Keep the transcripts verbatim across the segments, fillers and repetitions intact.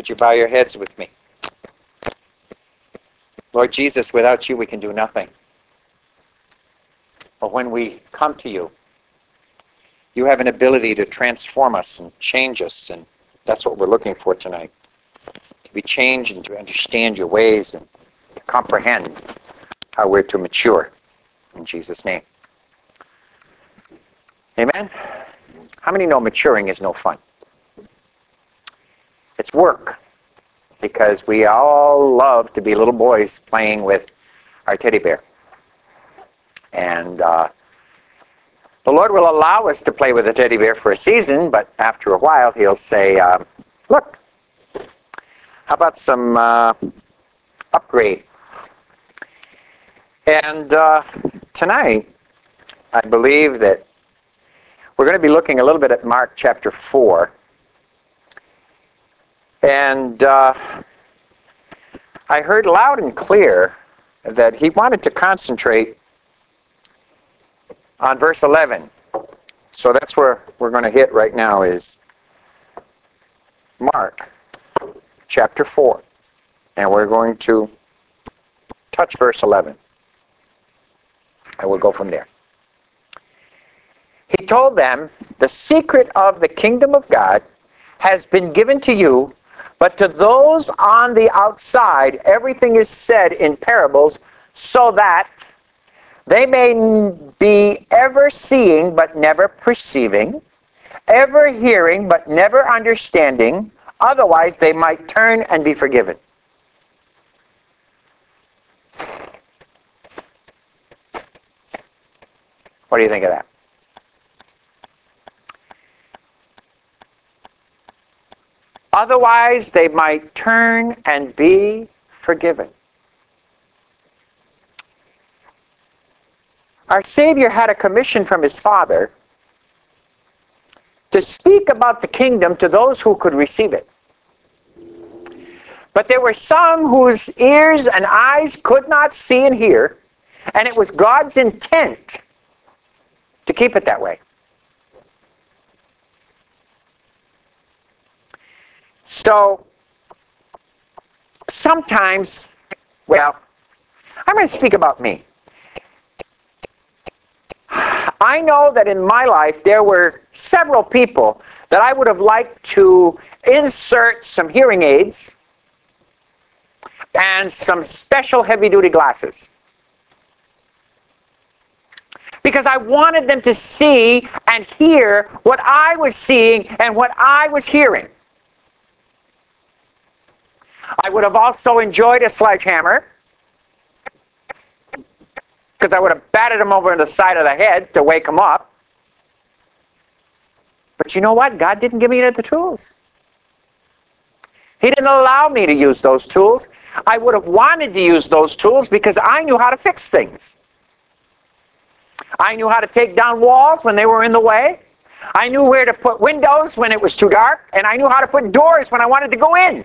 Would you bow your heads with me? Lord Jesus, without you we can do nothing. But when we come to you, you have an ability to transform us and change us, and that's what we're looking for tonight. To be changed and to understand your ways and to comprehend how we're to mature. In Jesus' name. Amen? How many know maturing is no fun? It's work, because we all love to be little boys playing with our teddy bear. And uh, the Lord will allow us to play with a teddy bear for a season, but after a while he'll say, uh, look, how about some uh, upgrade? And uh, tonight, I believe that we're going to be looking a little bit at Mark chapter four. And uh, I heard loud and clear that he wanted to concentrate on verse eleven. So that's where we're going to hit right now, is Mark chapter four. And we're going to touch verse eleven. And we'll go from there. He told them, the secret of the kingdom of God has been given to you, but to those on the outside, everything is said in parables, so that they may be ever seeing but never perceiving, ever hearing but never understanding, otherwise they might turn and be forgiven. What do you think of that? Otherwise they might turn and be forgiven. Our Savior had a commission from his Father to speak about the kingdom to those who could receive it. But there were some whose ears and eyes could not see and hear, and it was God's intent to keep it that way. So, sometimes, well, I'm going to speak about me. I know that in my life there were several people that I would have liked to insert some hearing aids and some special heavy-duty glasses, because I wanted them to see and hear what I was seeing and what I was hearing. I would have also enjoyed a sledgehammer, because I would have batted him over on the side of the head to wake him up. But you know what? God didn't give me the tools. He didn't allow me to use those tools. I would have wanted to use those tools because I knew how to fix things. I knew how to take down walls when they were in the way. I knew where to put windows when it was too dark. And I knew how to put doors when I wanted to go in.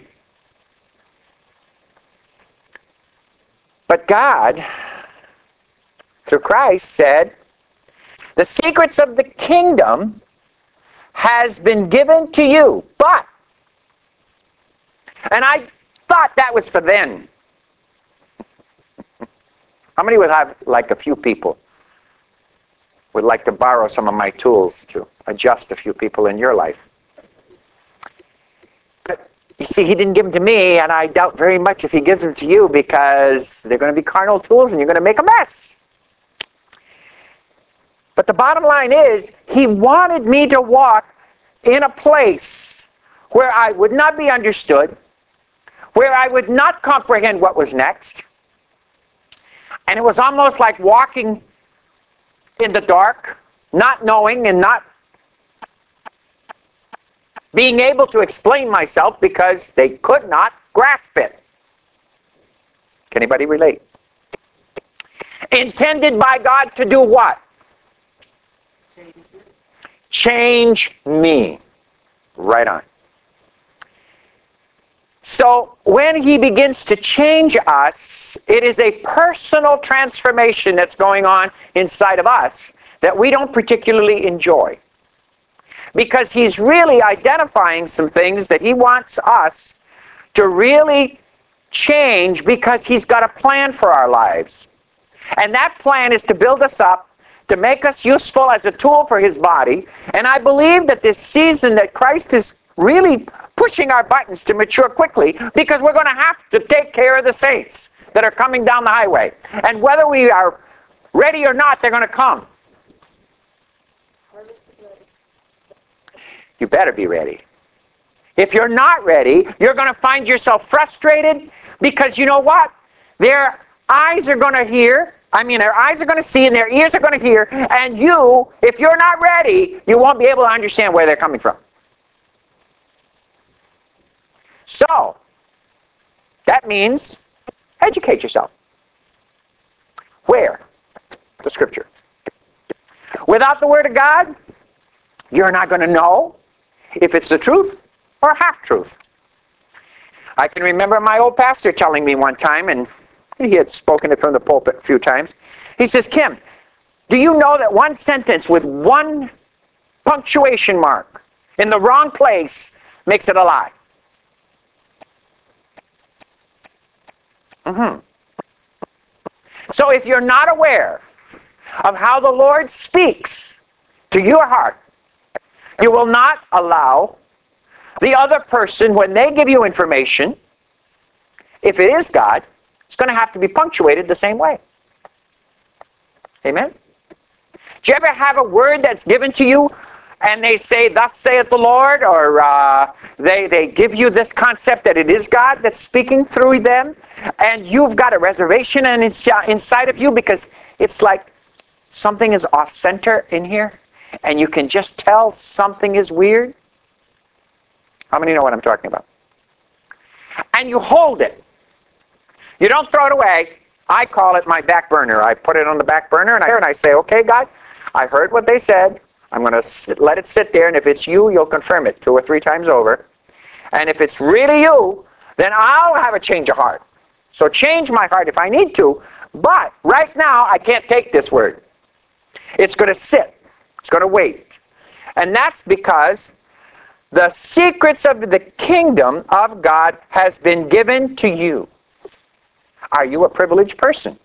But God, through Christ, said, the secrets of the kingdom has been given to you. But, and I thought that was for then. How many would have, like a few people, would like to borrow some of my tools to adjust a few people in your life? But you see, he didn't give them to me, and I doubt very much if he gives them to you, because they're going to be carnal tools and you're going to make a mess. But the bottom line is, he wanted me to walk in a place where I would not be understood, where I would not comprehend what was next. And it was almost like walking in the dark, not knowing and not being able to explain myself because they could not grasp it. Can anybody relate? Intended by God to do what? Change me. Right on. So when he begins to change us, it is a personal transformation that's going on inside of us that we don't particularly enjoy. Because he's really identifying some things that he wants us to really change because he's got a plan for our lives. And that plan is to build us up, to make us useful as a tool for his body. And I believe that this season that Christ is really pushing our buttons to mature quickly, because we're going to have to take care of the saints that are coming down the highway. And whether we are ready or not, they're going to come. You better be ready. If you're not ready, you're going to find yourself frustrated, because you know what? Their eyes are going to hear, I mean, their eyes are going to see and their ears are going to hear, and you, if you're not ready, you won't be able to understand where they're coming from. So, that means educate yourself. Where? The Scripture. Without the Word of God, you're not going to know if it's the truth or half-truth. I can remember my old pastor telling me one time, and he had spoken it from the pulpit a few times. He says, Kim, do you know that one sentence with one punctuation mark in the wrong place makes it a lie? Mm-hmm. So if you're not aware of how the Lord speaks to your heart, you will not allow the other person, when they give you information, if it is God, it's going to have to be punctuated the same way. Amen? Do you ever have a word that's given to you and they say, thus saith the Lord, or uh, they, they give you this concept that it is God that's speaking through them, and you've got a reservation and it's inside of you because it's like something is off-center in here, and you can just tell something is weird? How many know what I'm talking about? And you hold it. You don't throw it away. I call it my back burner. I put it on the back burner, and I, and I say, okay, God, I heard what they said. I'm going to let it sit there, and if it's you, you'll confirm it two or three times over. And if it's really you, then I'll have a change of heart. So change my heart if I need to, but right now I can't take this word. It's going to sit. It's going to wait. And that's because the secrets of the kingdom of God has been given to you. Are you a privileged person?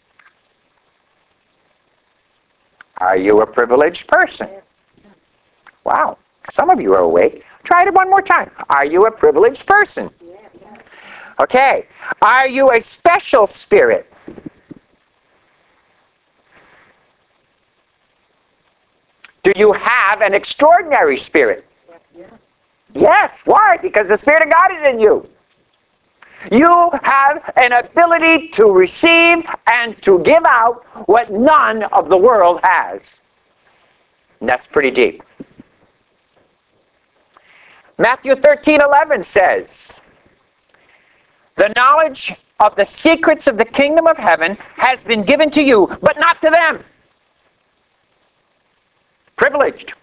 Are you a privileged person? Wow, some of you are awake. Try it one more time. Are you a privileged person? Okay. Are you a special spirit? Do you have an extraordinary spirit? Yes. Why? Because the Spirit of God is in you. You have an ability to receive and to give out what none of the world has. And that's pretty deep. Matthew thirteen eleven says, the knowledge of the secrets of the kingdom of heaven has been given to you, but not to them. Privileged.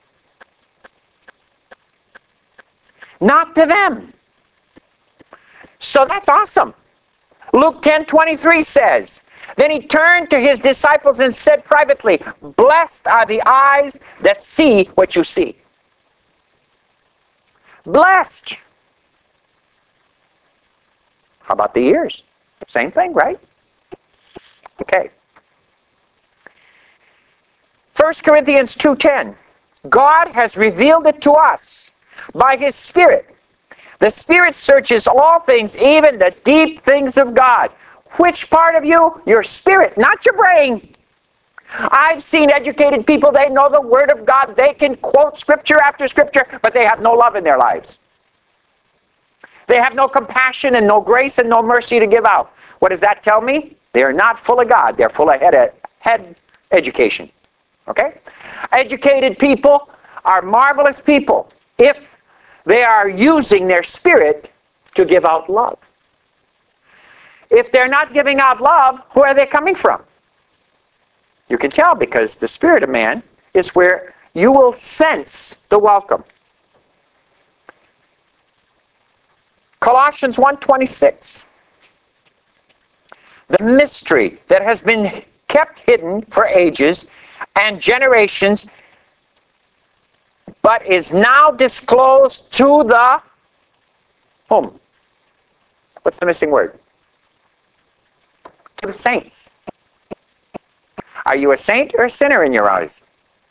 Not to them. So that's awesome. Luke ten twenty-three says, then he turned to his disciples and said privately, blessed are the eyes that see what you see. Blessed. How about the ears? Same thing, right? Okay. First Corinthians two ten. God has revealed it to us by his Spirit. The Spirit searches all things, even the deep things of God. Which part of you? Your spirit, not your brain. I've seen educated people, they know the Word of God. They can quote Scripture after Scripture, but they have no love in their lives. They have no compassion and no grace and no mercy to give out. What does that tell me? They're not full of God. They're full of head, head education. Okay? Educated people are marvelous people if they are using their spirit to give out love. If they're not giving out love, where are they coming from? You can tell, because the spirit of man is where you will sense the welcome. Colossians one twenty-six. The mystery that has been kept hidden for ages and generations, but is now disclosed to the whom? What's the missing word? To the saints. Are you a saint or a sinner in your eyes?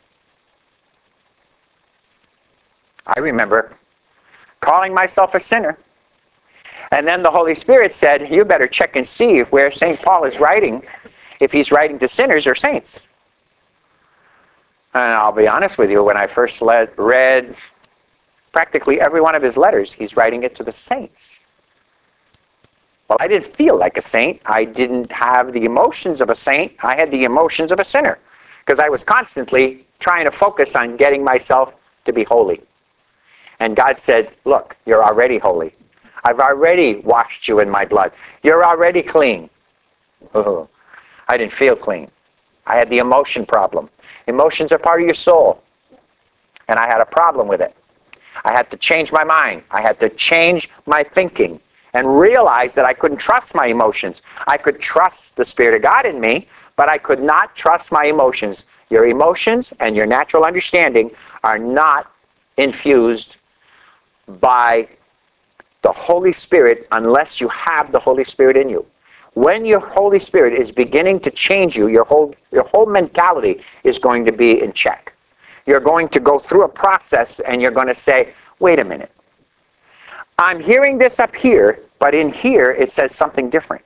I remember calling myself a sinner. And then the Holy Spirit said, you better check and see where Saint Paul is writing, if he's writing to sinners or saints. And I'll be honest with you, when I first led, read practically every one of his letters, he's writing it to the saints. Well, I didn't feel like a saint. I didn't have the emotions of a saint. I had the emotions of a sinner, because I was constantly trying to focus on getting myself to be holy. And God said, look, you're already holy. I've already washed you in my blood. You're already clean. Oh, I didn't feel clean. I had the emotion problem. Emotions are part of your soul. And I had a problem with it. I had to change my mind. I had to change my thinking and realize that I couldn't trust my emotions. I could trust the Spirit of God in me, but I could not trust my emotions. Your emotions and your natural understanding are not infused by the Holy Spirit unless you have the Holy Spirit in you. When your Holy Spirit is beginning to change you, your whole, your whole mentality is going to be in check. You're going to go through a process and you're going to say, wait a minute. I'm hearing this up here, but in here it says something different.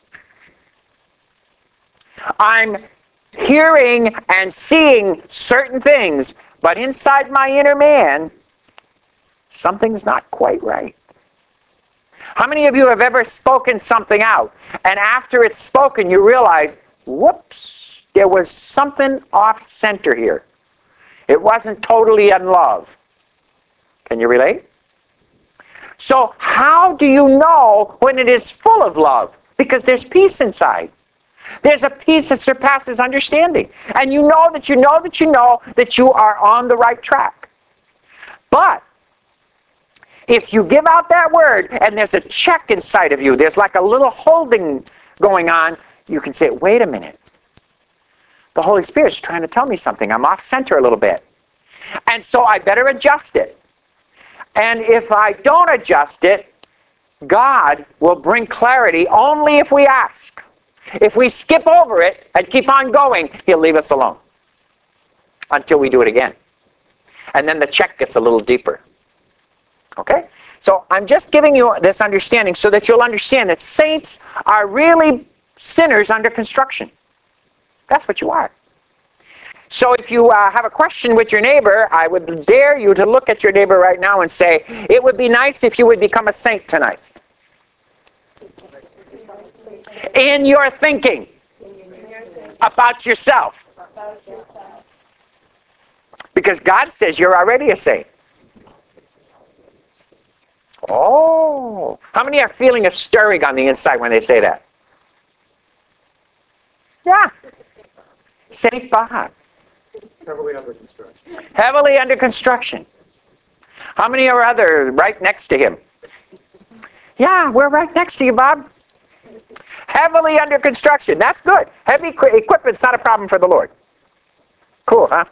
I'm hearing and seeing certain things, but inside my inner man, something's not quite right. How many of you have ever spoken something out, and after it's spoken, you realize, whoops, there was something off center here. It wasn't totally in love. Can you relate? So how do you know when it is full of love? Because there's peace inside. There's a peace that surpasses understanding. And you know that you know that you know that you are on the right track. But if you give out that word and there's a check inside of you, there's like a little holding going on, you can say, wait a minute. The Holy Spirit's trying to tell me something. I'm off center a little bit. And so I better adjust it. And if I don't adjust it, God will bring clarity only if we ask. If we skip over it and keep on going, He'll leave us alone until we do it again. And then the check gets a little deeper. Okay? So I'm just giving you this understanding so that you'll understand that saints are really sinners under construction. That's what you are. So if you uh, have a question with your neighbor, I would dare you to look at your neighbor right now and say, it would be nice if you would become a saint tonight. In your thinking about yourself. Because God says you're already a saint. Oh, how many are feeling a stirring on the inside when they say that? Yeah. Saint Bob. Heavily under construction. Heavily under construction. How many are other right next to him? Yeah, we're right next to you, Bob. Heavily under construction. That's good. Heavy equi- equipment's not a problem for the Lord. Cool, huh?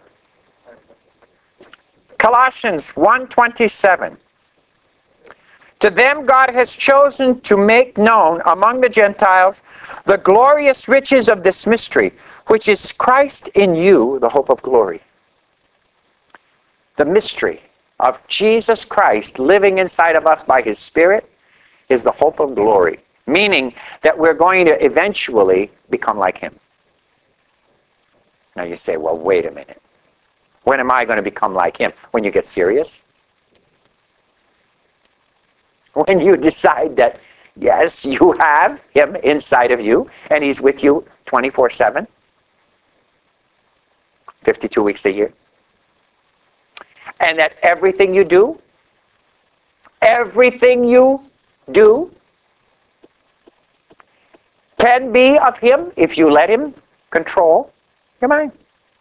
Colossians one twenty-seven. To them God has chosen to make known among the Gentiles the glorious riches of this mystery, which is Christ in you, the hope of glory. The mystery of Jesus Christ living inside of us by His Spirit is the hope of glory, meaning that we're going to eventually become like Him. Now you say, well, wait a minute. When am I going to become like Him? When you get serious? When you decide that, yes, you have Him inside of you, and He's with you twenty-four seven, fifty-two weeks a year. And that everything you do, everything you do can be of Him if you let Him control your mind.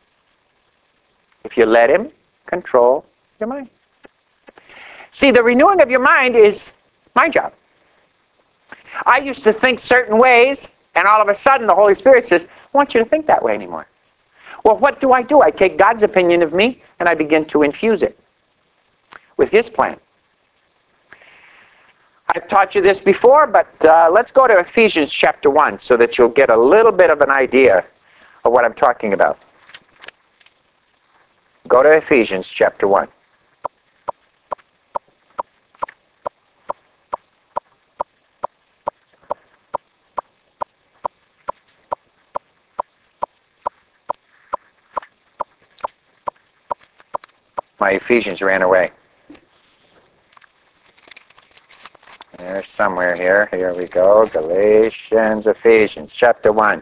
If you let Him control your mind. See, the renewing of your mind is my job. I used to think certain ways, and all of a sudden the Holy Spirit says, I want you to think that way anymore. Well, what do I do? I take God's opinion of me, and I begin to infuse it with His plan. I've taught you this before, but uh, let's go to Ephesians chapter one so that you'll get a little bit of an idea of what I'm talking about. Go to Ephesians chapter one. My Ephesians ran away. There's somewhere here. Here we go. Galatians, Ephesians, chapter one.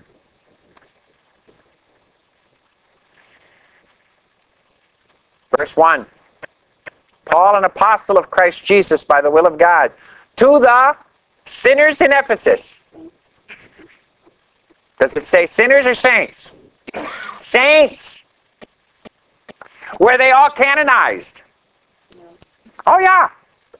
Verse one. Paul, an apostle of Christ Jesus by the will of God, to the sinners in Ephesus. Does it say sinners or saints? Saints. Were they all canonized? Oh, yeah.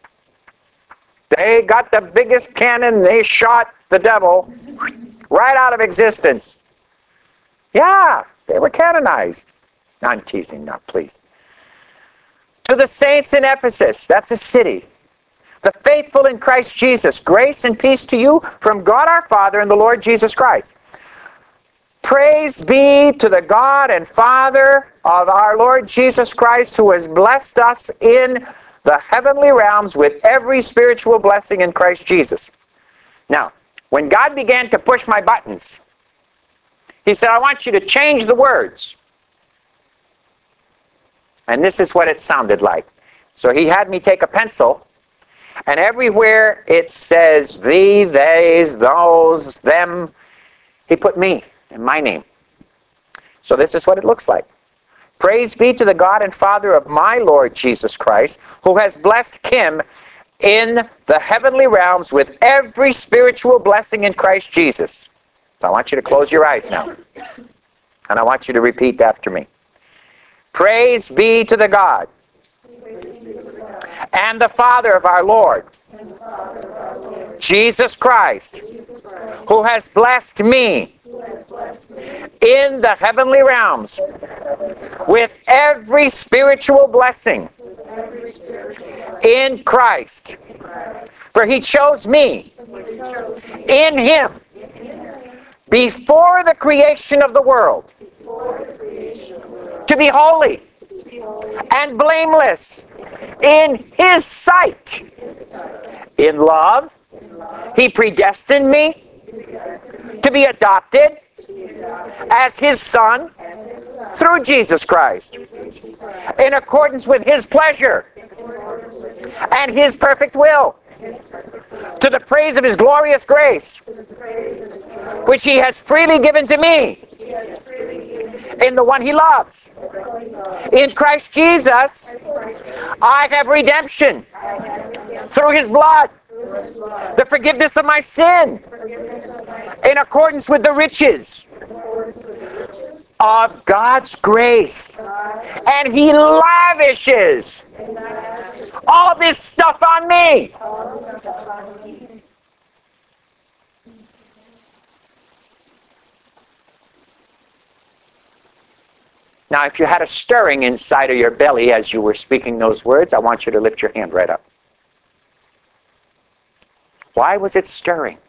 They got the biggest cannon. They shot the devil right out of existence. Yeah, they were canonized. I'm teasing now, please. To the saints in Ephesus, that's a city, the faithful in Christ Jesus, grace and peace to you from God our Father and the Lord Jesus Christ. Praise be to the God and Father of our Lord Jesus Christ, who has blessed us in the heavenly realms with every spiritual blessing in Christ Jesus. Now, when God began to push my buttons, he said, I want you to change the words. And this is what it sounded like. So he had me take a pencil, and everywhere it says thee, theys, those, them, he put me and my name. So this is what it looks like. Praise be to the God and Father of my Lord Jesus Christ, who has blessed him in the heavenly realms with every spiritual blessing in Christ Jesus. So I want you to close your eyes now. And I want you to repeat after me. Praise be to the God and the Father of our Lord Jesus Christ, who has blessed me in the heavenly realms with every spiritual blessing in Christ. For he chose me in him before the creation of the world to be holy and blameless in his sight. In love, he predestined me to be adopted as his son through Jesus Christ, in accordance with his pleasure and his perfect will, to the praise of his glorious grace, which he has freely given to me in the one he loves. In Christ Jesus, I have redemption through his blood, the forgiveness of my sin, in accordance with the riches of God's grace. And he lavishes all this stuff on me. Now, if you had a stirring inside of your belly as you were speaking those words, I want you to lift your hand right up. Why was it stirring?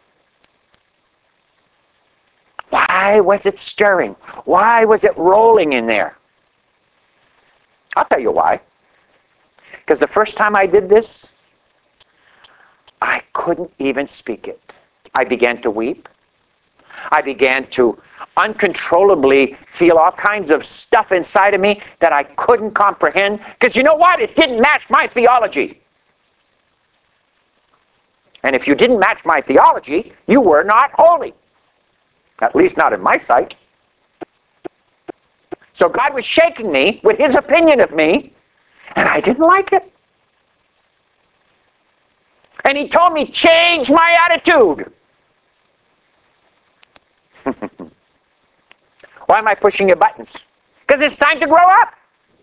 Why was it stirring? Why was it rolling in there? I'll tell you why. Because the first time I did this, I couldn't even speak it. I began to weep. I began to uncontrollably feel all kinds of stuff inside of me that I couldn't comprehend. Because you know what? It didn't match my theology. And if you didn't match my theology, you were not holy. At least not in my sight. So God was shaking me with his opinion of me, and I didn't like it. And he told me, change my attitude. Why am I pushing your buttons? Because it's time to grow up.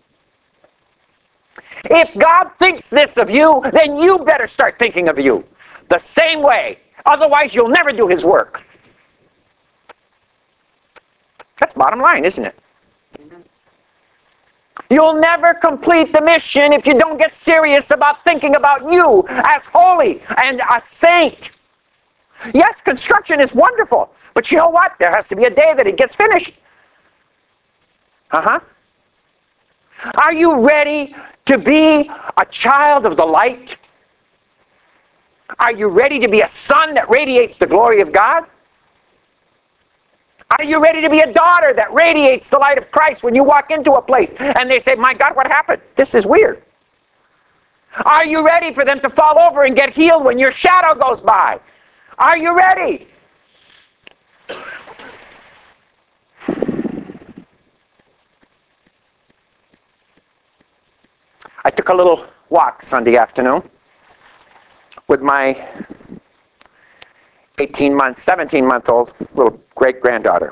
If God thinks this of you, then you better start thinking of you the same way. Otherwise, you'll never do his work. That's bottom line, isn't it? You'll never complete the mission if you don't get serious about thinking about you as holy and a saint. Yes, construction is wonderful, but you know what? There has to be a day that it gets finished. Uh-huh. Are you ready to be a child of the light? Are you ready to be a son that radiates the glory of God? Are you ready to be a daughter that radiates the light of Christ when you walk into a place and they say, my God, what happened? This is weird. Are you ready for them to fall over and get healed when your shadow goes by? Are you ready? I took a little walk Sunday afternoon with my eighteen month, seventeen month old little great granddaughter.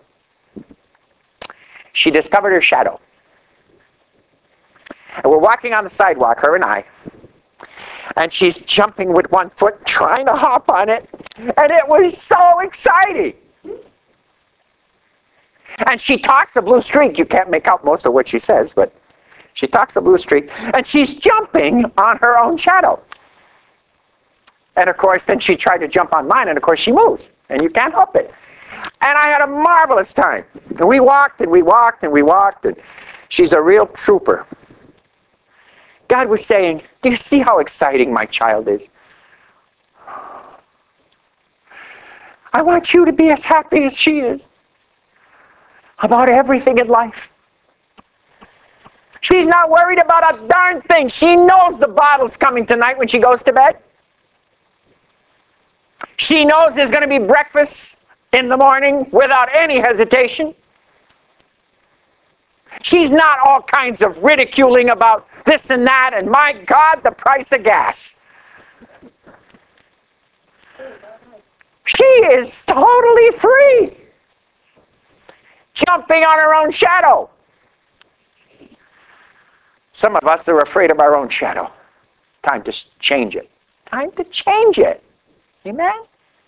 She discovered her shadow. And we're walking on the sidewalk, her and I, and she's jumping with one foot, trying to hop on it, and it was so exciting. And she talks a blue streak. You can't make out most of what she says, but she talks a blue streak, and she's jumping on her own shadow. And of course, then she tried to jump on mine, and of course she moves, and you can't help it. And I had a marvelous time. And we walked, and we walked, and we walked, and she's a real trooper. God was saying, do you see how exciting my child is? I want you to be as happy as she is about everything in life. She's not worried about a darn thing. She knows the bottle's coming tonight when she goes to bed. She knows there's going to be breakfast in the morning without any hesitation. She's not all kinds of ridiculing about this and that, and my God, the price of gas. She is totally free, jumping on her own shadow. Some of us are afraid of our own shadow. Time to change it. Time to change it. Amen?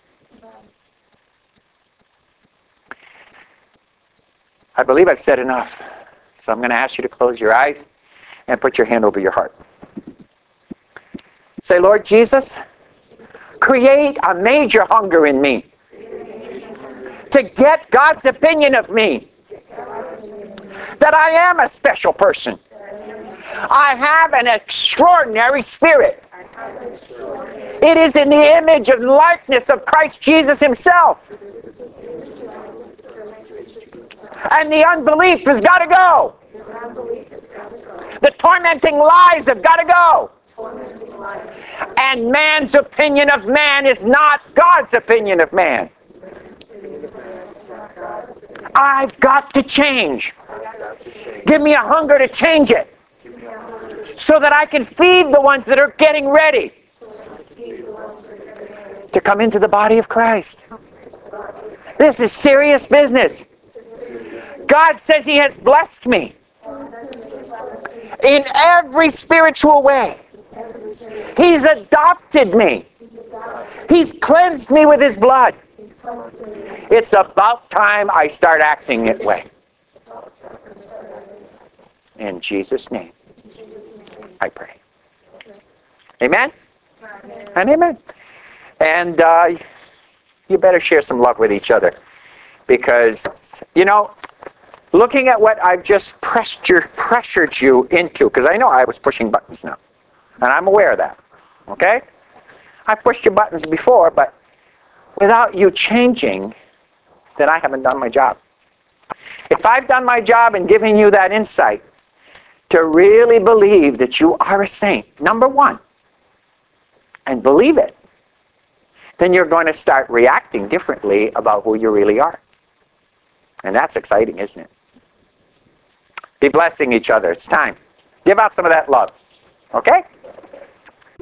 I believe I've said enough. So I'm going to ask you to close your eyes and put your hand over your heart. Say, Lord Jesus, create a major hunger in me to get God's opinion of me, that I am a special person. I have an extraordinary spirit. It is in the image and likeness of Christ Jesus himself. And the unbelief has got to go. The tormenting lies have got to go. And man's opinion of man is not God's opinion of man. I've got to change. Give me a hunger to change it, so that I can feed the ones that are getting ready to come into the body of Christ. This is serious business. God says he has blessed me in every spiritual way. He's adopted me. He's cleansed me with his blood. It's about time I start acting that way. In Jesus' name, I pray. Amen? And amen. And uh, you better share some love with each other. Because, you know, looking at what I've just pressed your, pressured you into, because I know I was pushing buttons now. And I'm aware of that. Okay? I pushed your buttons before, but without you changing, then I haven't done my job. If I've done my job in giving you that insight to really believe that you are a saint, number one, and believe it, then you're going to start reacting differently about who you really are. And that's exciting, isn't it? Be blessing each other. It's time. Give out some of that love. Okay?